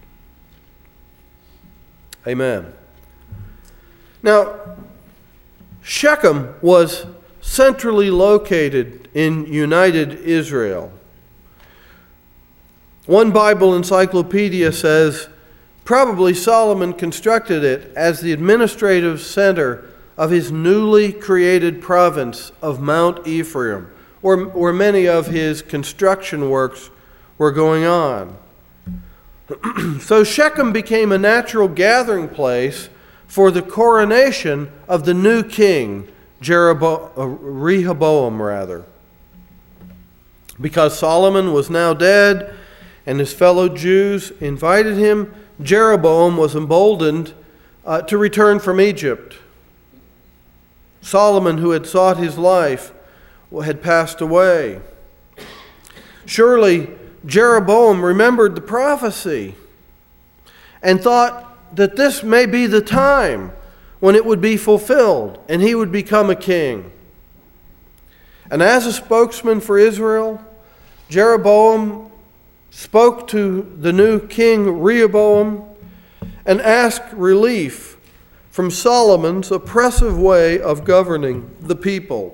Amen. Now, Shechem was centrally located in united Israel. One Bible encyclopedia says, probably Solomon constructed it as the administrative center of his newly created province of Mount Ephraim, where, where many of his construction works were going on. So Shechem became a natural gathering place for the coronation of the new king, Jerobo- uh, Rehoboam, rather. Because Solomon was now dead and his fellow Jews invited him, Jeroboam was emboldened uh, to return from Egypt. Solomon, who had sought his life, had passed away. Surely Jeroboam remembered the prophecy and thought that this may be the time when it would be fulfilled and he would become a king. And as a spokesman for Israel, Jeroboam spoke to the new king Rehoboam and asked relief from Solomon's oppressive way of governing the people.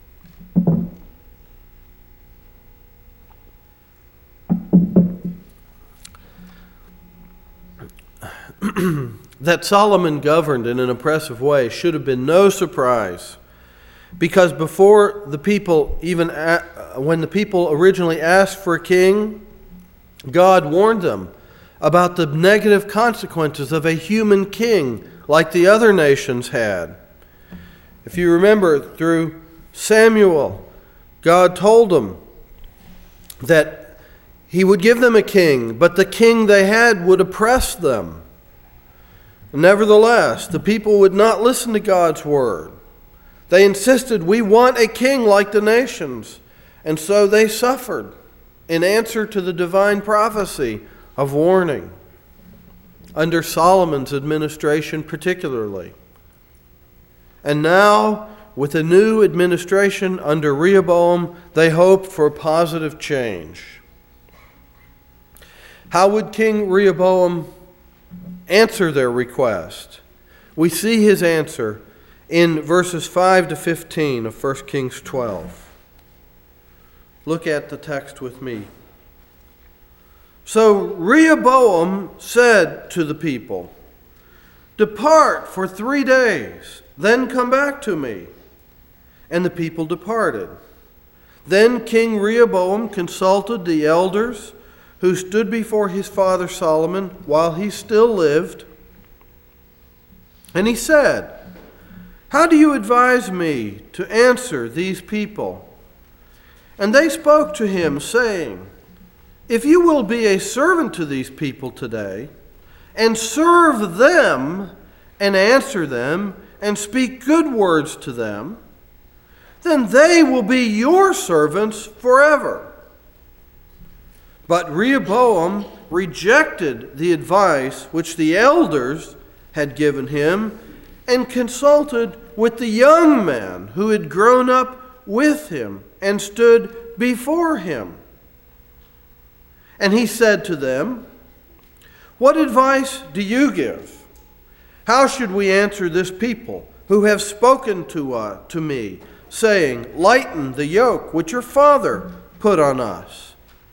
That Solomon governed in an oppressive way should have been no surprise, because before the people, even when the people originally asked for a king, God warned them about the negative consequences of a human king like the other nations had. If you remember, through Samuel, God told them that he would give them a king, but the king they had would oppress them. Nevertheless, the people would not listen to God's word. They insisted, we want a king like the nations. And so they suffered in answer to the divine prophecy of warning, under Solomon's administration particularly. And now, with a new administration under Rehoboam, they hope for positive change. How would King Rehoboam answer their request? We see his answer in verses five to fifteen of First Kings twelve. Look at the text with me. So Rehoboam said to the people, "Depart for three days, then come back to me." And the people departed. Then King Rehoboam consulted the elders who stood before his father Solomon while he still lived. And he said, "How do you advise me to answer these people?" And they spoke to him, saying, "If you will be a servant to these people today, and serve them, and answer them, and speak good words to them, then they will be your servants forever." But Rehoboam rejected the advice which the elders had given him and consulted with the young man who had grown up with him and stood before him. And he said to them, "What advice do you give? How should we answer this people who have spoken to, uh, to me, saying, 'Lighten the yoke which your father put on us'?"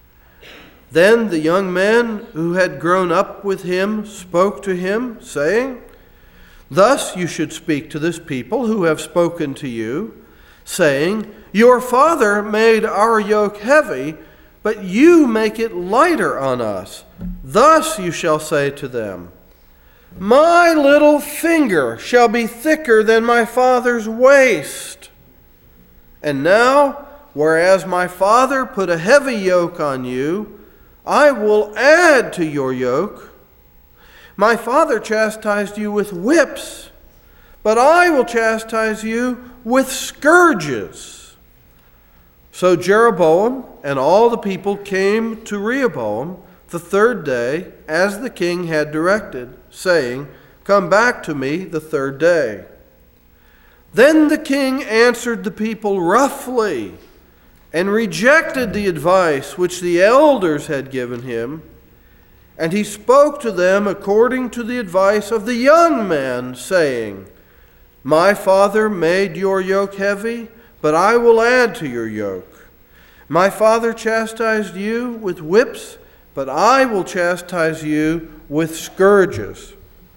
Then the young man who had grown up with him spoke to him, saying, "Thus you should speak to this people who have spoken to you, saying, 'Your father made our yoke heavy, but you make it lighter on us.' Thus you shall say to them, 'My little finger shall be thicker than my father's waist.' And now, whereas my father put a heavy yoke on you, I will add to your yoke. My father chastised you with whips, but I will chastise you with scourges." So Jeroboam and all the people came to Rehoboam the third day, as the king had directed, saying, "Come back to me the third day." Then the king answered the people roughly and rejected the advice which the elders had given him. And he spoke to them according to the advice of the young man, saying, "My father made your yoke heavy, but I will add to your yoke. My father chastised you with whips, but I will chastise you with scourges."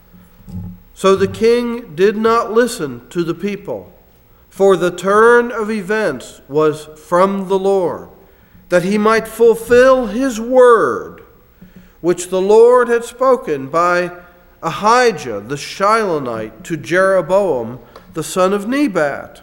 So the king did not listen to the people, for the turn of events was from the Lord, that he might fulfill his word, which the Lord had spoken by Ahijah the Shilonite to Jeroboam the son of Nebat.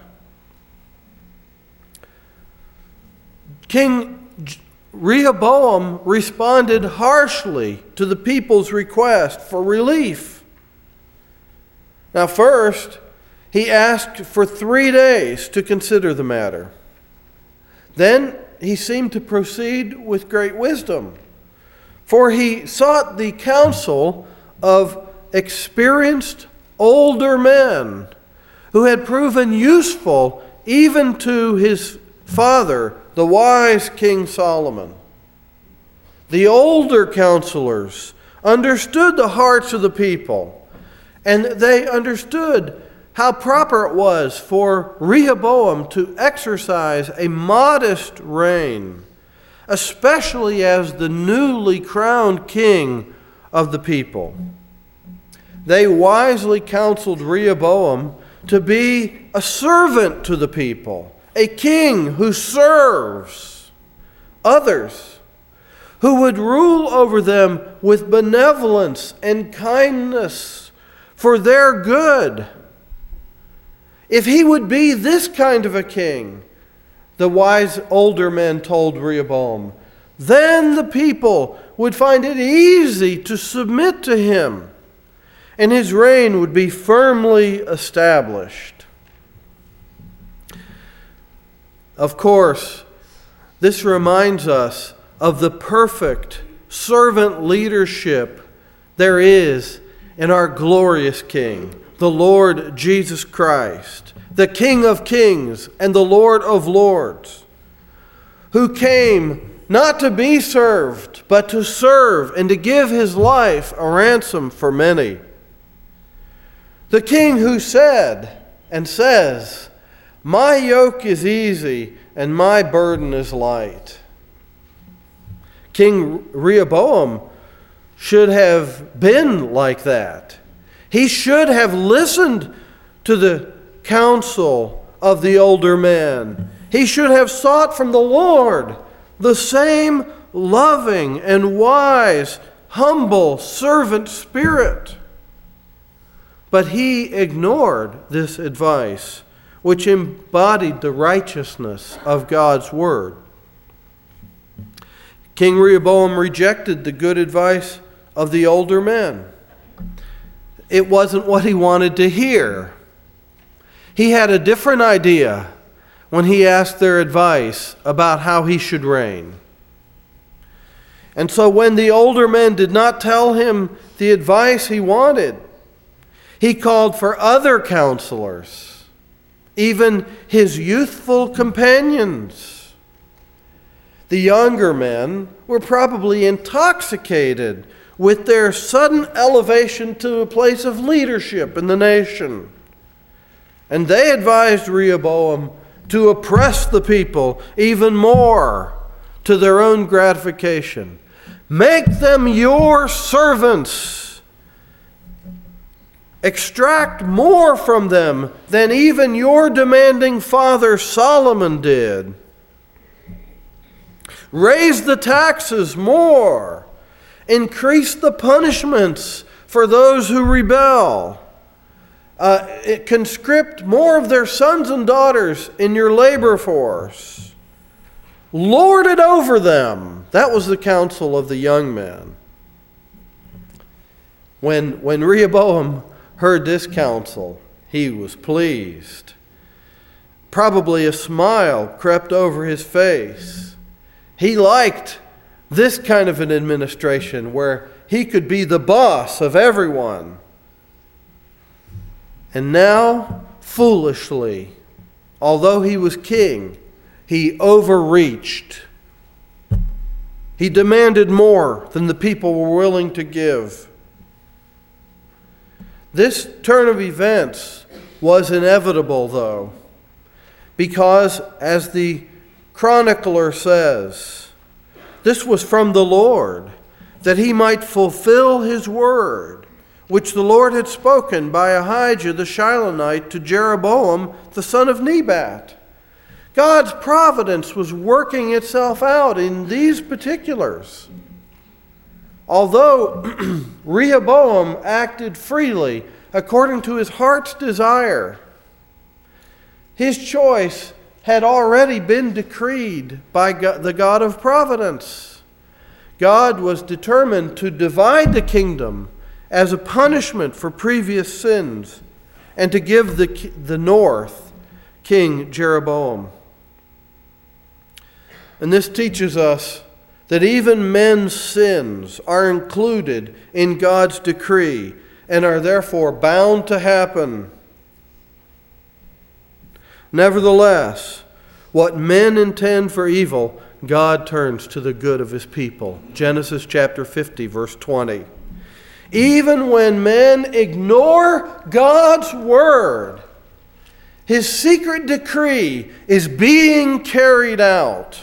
King Rehoboam responded harshly to the people's request for relief. Now first, he asked for three days to consider the matter. Then he seemed to proceed with great wisdom, for he sought the counsel of experienced older men who had proven useful even to his father, the wise King Solomon. The older counselors understood the hearts of the people, and they understood how proper it was for Rehoboam to exercise a modest reign, especially as the newly crowned king of the people. They wisely counseled Rehoboam to be a servant to the people, a king who serves others, who would rule over them with benevolence and kindness for their good. If he would be this kind of a king, the wise older men told Rehoboam, then the people would find it easy to submit to him, and his reign would be firmly established. Of course, this reminds us of the perfect servant leadership there is in our glorious King, the Lord Jesus Christ, the King of kings and the Lord of lords, who came not to be served, but to serve and to give his life a ransom for many. The king who said and says, "My yoke is easy and my burden is light." King Rehoboam should have been like that. He should have listened to the counsel of the older men. He should have sought from the Lord the same loving and wise, humble servant spirit. But he ignored this advice, which embodied the righteousness of God's word. King Rehoboam rejected the good advice of the older men. It wasn't what he wanted to hear. He had a different idea when he asked their advice about how he should reign. And so when the older men did not tell him the advice he wanted, he called for other counselors, even his youthful companions. The younger men were probably intoxicated with their sudden elevation to a place of leadership in the nation. And they advised Rehoboam to oppress the people even more to their own gratification. Make them your servants. Extract more from them than even your demanding father Solomon did. Raise the taxes more. Increase the punishments for those who rebel. Uh, it conscript more of their sons and daughters in your labor force. Lord it over them. That was the counsel of the young men. When, when Rehoboam heard this counsel, he was pleased. Probably a smile crept over his face. He liked this kind of an administration where he could be the boss of everyone. And now, foolishly, although he was king, he overreached. He demanded more than the people were willing to give. This turn of events was inevitable, though, because, as the chronicler says, this was from the Lord, that he might fulfill his word, which the Lord had spoken by Ahijah the Shilonite to Jeroboam the son of Nebat. God's providence was working itself out in these particulars. Although Rehoboam acted freely according to his heart's desire, his choice had already been decreed by God, the God of providence. God was determined to divide the kingdom as a punishment for previous sins and to give the, the north King Jeroboam. And this teaches us that even men's sins are included in God's decree and are therefore bound to happen. Nevertheless, what men intend for evil, God turns to the good of his people. Genesis chapter fifty, verse twenty. Even when men ignore God's word, his secret decree is being carried out.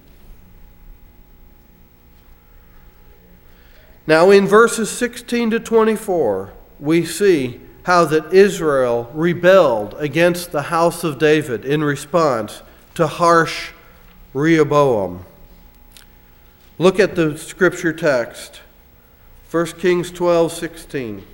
Now in verses sixteen to twenty-four, we see how that Israel rebelled against the house of David in response to harsh Rehoboam. Look at the scripture text. First Kings twelve sixteen.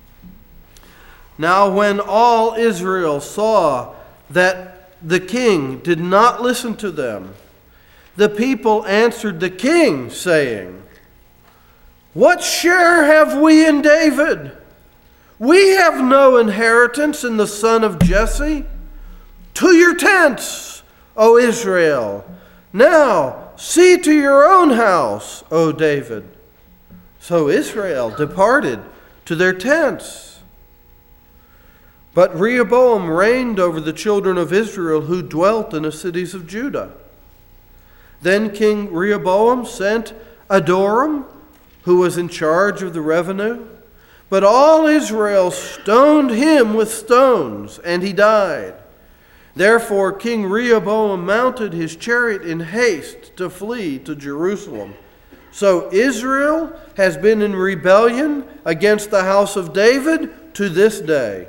Now when all Israel saw that the king did not listen to them, the people answered the king, saying, "What share have we in David? We have no inheritance in the son of Jesse. To your tents, O Israel. Now see to your own house, O David." So Israel departed to their tents. But Rehoboam reigned over the children of Israel who dwelt in the cities of Judah. Then King Rehoboam sent Adoram, who was in charge of the revenue. But all Israel stoned him with stones, and he died. Therefore King Rehoboam mounted his chariot in haste to flee to Jerusalem. So Israel has been in rebellion against the house of David to this day.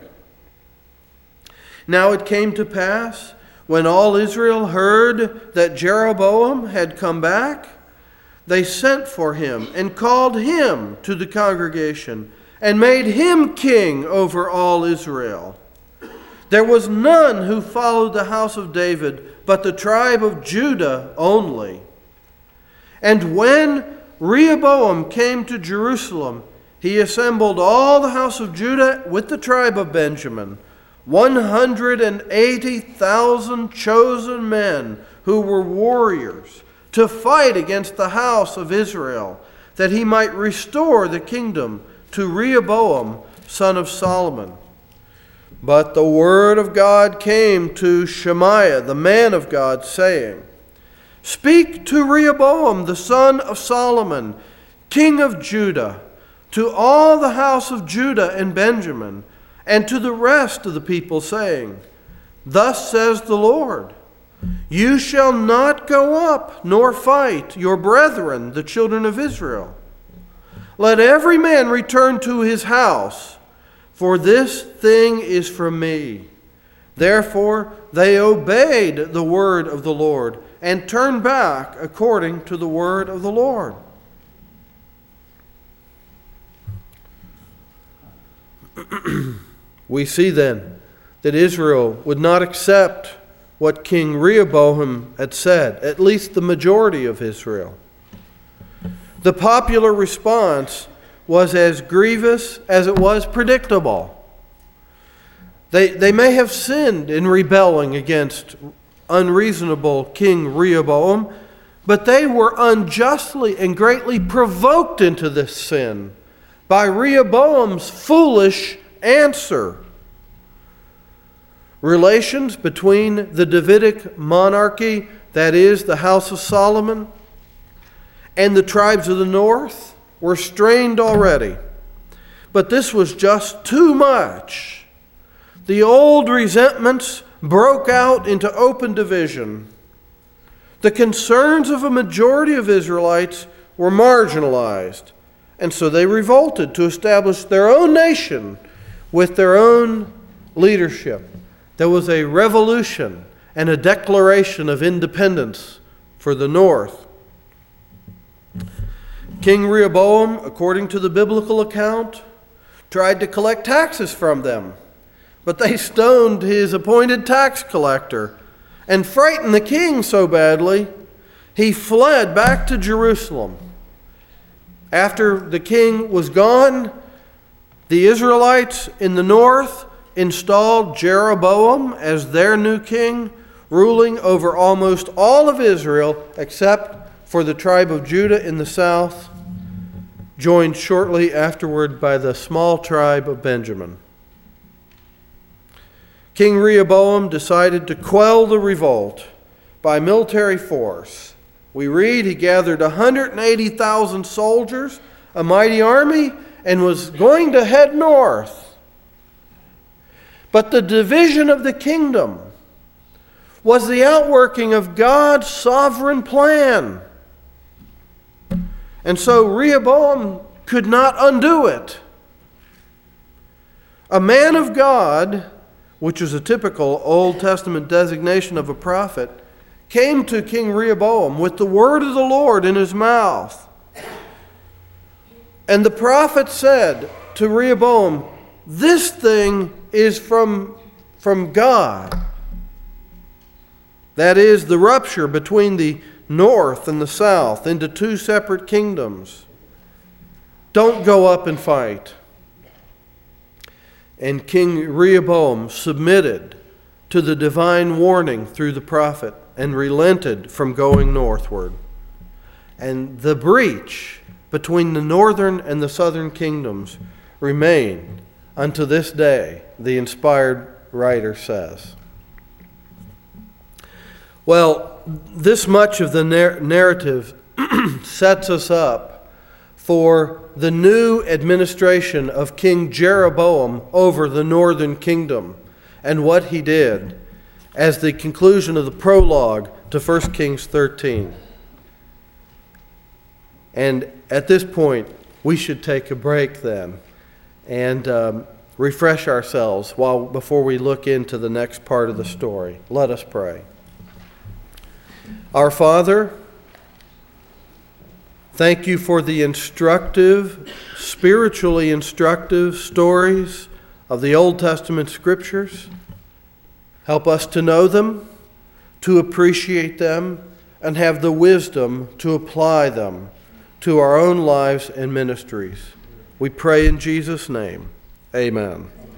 Now it came to pass, when all Israel heard that Jeroboam had come back, they sent for him and called him to the congregation and made him king over all Israel. There was none who followed the house of David, but the tribe of Judah only. And when Rehoboam came to Jerusalem, he assembled all the house of Judah with the tribe of Benjamin, one hundred eighty thousand chosen men who were warriors, to fight against the house of Israel, that he might restore the kingdom to Rehoboam, son of Solomon. But the word of God came to Shemaiah, the man of God, saying, Speak to Rehoboam, the son of Solomon, king of Judah, to all the house of Judah and Benjamin, and to the rest of the people, saying, Thus says the Lord, You shall not go up nor fight your brethren, the children of Israel. Let every man return to his house, for this thing is from me. Therefore they obeyed the word of the Lord, and turned back according to the word of the Lord. We see then that Israel would not accept what King Rehoboam had said, at least the majority of Israel. The popular response was as grievous as it was predictable. They, they may have sinned in rebelling against unreasonable King Rehoboam, but they were unjustly and greatly provoked into this sin by Rehoboam's foolish answer. Relations between the Davidic monarchy, that is, the house of Solomon, and the tribes of the north were strained already. But this was just too much. The old resentments broke out into open division. The concerns of a majority of Israelites were marginalized, and so they revolted to establish their own nation with their own leadership. There was a revolution and a declaration of independence for the north. King Rehoboam, according to the biblical account, tried to collect taxes from them, but they stoned his appointed tax collector and frightened the king so badly, he fled back to Jerusalem. After the king was gone, the Israelites in the north installed Jeroboam as their new king, ruling over almost all of Israel except for the tribe of Judah in the south, joined shortly afterward by the small tribe of Benjamin. King Rehoboam decided to quell the revolt by military force. We read he gathered one hundred eighty thousand soldiers, a mighty army, and was going to head north. But the division of the kingdom was the outworking of God's sovereign plan. And so Rehoboam could not undo it. A man of God, which is a typical Old Testament designation of a prophet, came to King Rehoboam with the word of the Lord in his mouth. And the prophet said to Rehoboam, "This thing is from, from God." That is, the rupture between the north and the south into two separate kingdoms. Don't go up and fight. And King Rehoboam submitted to the divine warning through the prophet and relented from going northward. And the breach between the northern and the southern kingdoms remained unto this day, the inspired writer says. Well, this much of the nar- narrative sets us up for the new administration of King Jeroboam over the northern kingdom and what he did as the conclusion of the prologue to First Kings thirteen. And at this point, we should take a break then and um, refresh ourselves while before we look into the next part of the story. Let us pray. Our Father, thank you for the instructive, spiritually instructive stories of the Old Testament Scriptures. Help us to know them, to appreciate them, and have the wisdom to apply them to our own lives and ministries. We pray in Jesus' name. Amen.